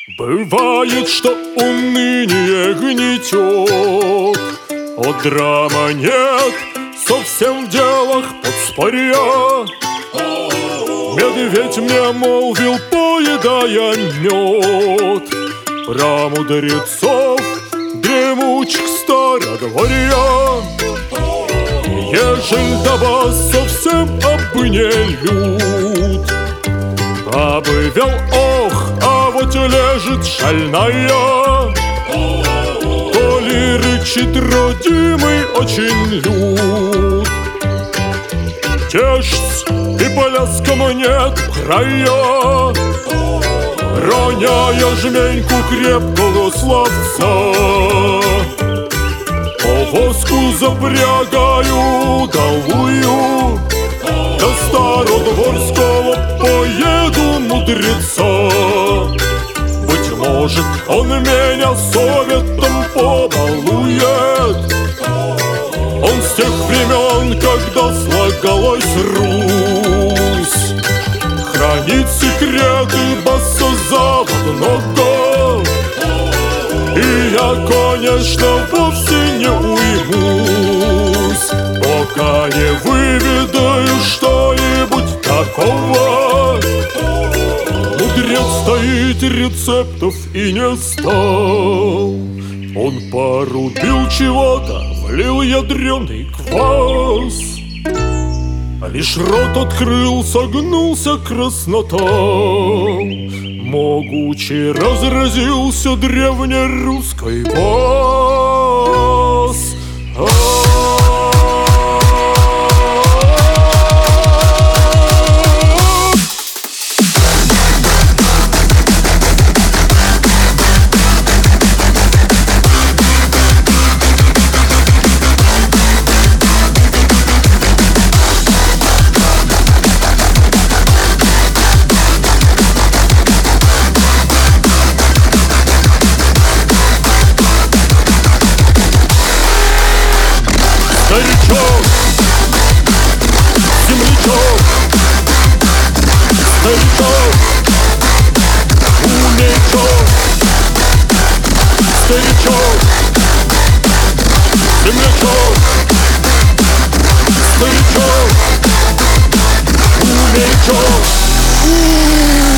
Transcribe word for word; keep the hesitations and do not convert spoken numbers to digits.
Бывает, что уныние гнетет, а драма нет, совсем в делах подспорья. Медведь мне молвил, поедая мед, про мудрецов дремучих стародворья. Ежель до вас совсем абы не люд, абы вел ох, а вот лежит шальная, то ли рычит родимый очень люд. Тешься, и поляскому нет края, роняя жменьку крепкого славца. Повозку запрягаю долую, до стародворского поеду мудреца. Быть может, он меня советом побалует. Он с тех времен, когда слагалась Русь, хранит секреты басозаводного. И я, конечно, вовсе не уймусь, пока не выведаю что-нибудь такого. Мудрец стоит, рецептов и не стал. Он порубил чего-то, влил ядреный квас, а лишь рот открыл, согнулся краснота. Могучий разразился древнерусской бас. Старичок, землячок, старичок, умничок, старичок, землячок, старичок, умничок.